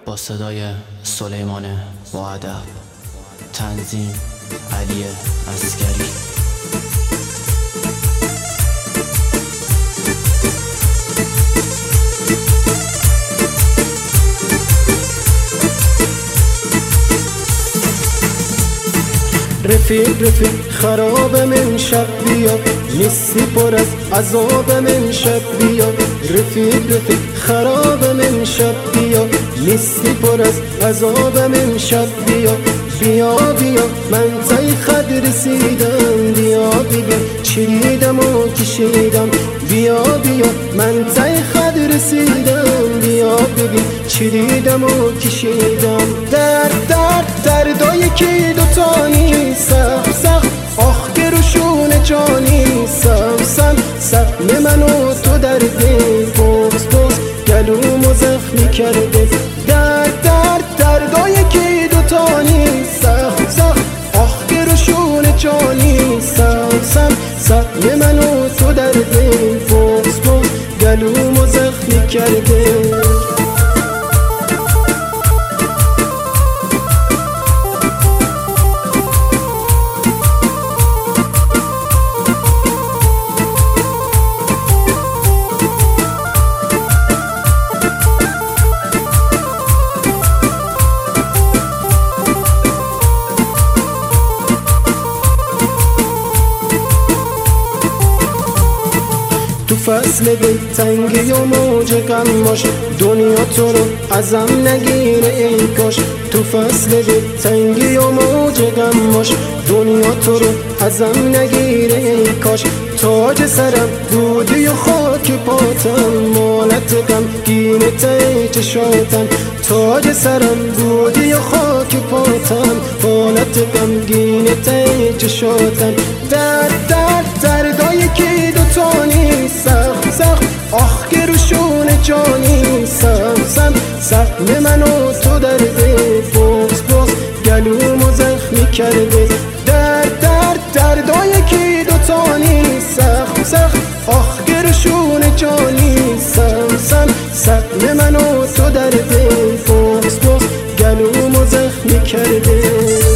با صدای سلیمان با ادب، تنظیم علی عسکری. رفیق خراب من شب بیا، نیستی پر از عذاب من شب بیا. رفیق خراب من شب بیا، نیستی پر از عذاب من شب بیا. بیا من تای خد رسیدم، بیا چریدم و کشیدم. بیا من تای خد رسیدم، بیا چریدم و کشیدم. دردای که دوتانی سخت آخ که روشون جانی سهم من و تو درده بغز گلومو زخمی کرده. دردای که دوتانی سخت آخ که روشون جانی سهم من و تو درده بغز گلومو زخمی کرده. تو فصل دلتنگی و موج غماش، دنیا تو رو ازم نگیره ای کاش. تو فصل دلتنگی و موج غماش، دنیا تو رو ازم نگیره ای کاش. تاج سرم بودی و خاک پاتم، مالت غمگین ته چشاتم. تاج سرم بودی و خاک پاتم، مالت غمگین ته چشاتم. دردای که دوتانی سخت آخ که روشون جانی سهم من و تو درده بغز گلومو زخمی کرده. دردای که دوتانی سخت آخ که روشون جانی سهم من و تو درده بغز گلومو زخمی کرده.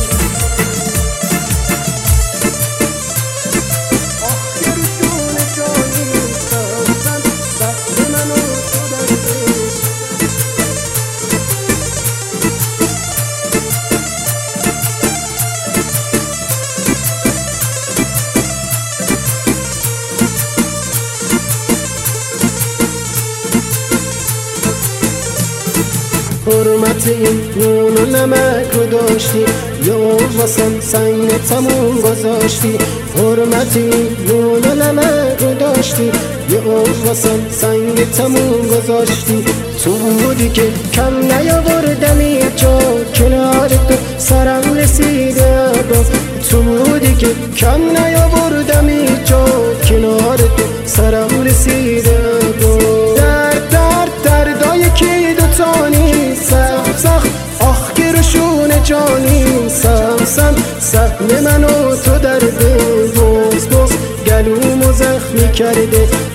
حرمت این نون و نمک رو داشتی، یه واسم سنگ تموم گذاشتی. حرمت این نون و نمک رو داشتی، یه واسم سنگ تموم گذاشتی. تو بودی که کم نیاوردم اینجا، کنار تو سرم رسیده ابرو. تو بودی که کم نیاوردم اینجا، کنار تو سرم رسیده ابرو. دردای که دوتانی سخت آخ که روشون جانی سهم من و تو درده بغز گلومو زخمی کرده.